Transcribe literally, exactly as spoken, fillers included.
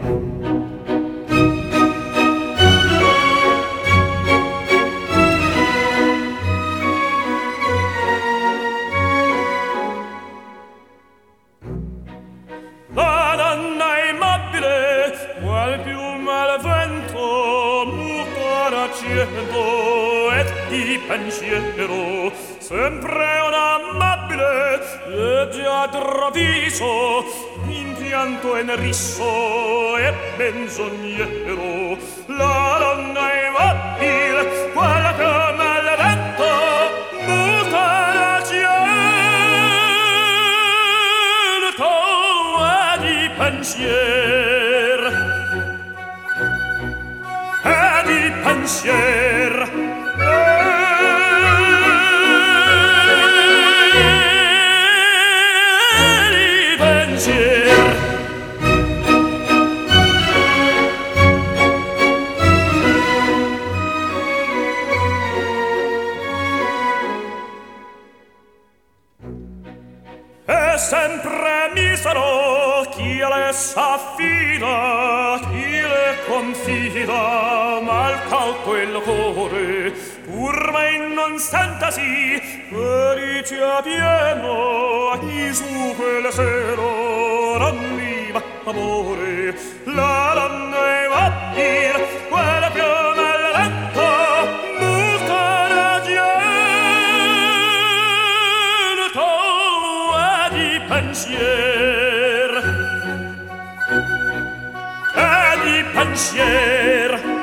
La donna immobile, qual piuma al vento, muta d'accento e di pensiero, sempre un'amabile, leggiadro viso, in pianto e in riso e menzognero. La donna immobile, qual piuma al vento, muta d'accento e di pensier e di pensier e di pensier. E sempre misero chi le s'affida, chi le confida, mal cauto il cuore, pur mai non sentasi, felice pieno, chi su quel sero non viva amore. La donna è immobile, quella più nel letto, muta d'argento e di pensier e di pensier.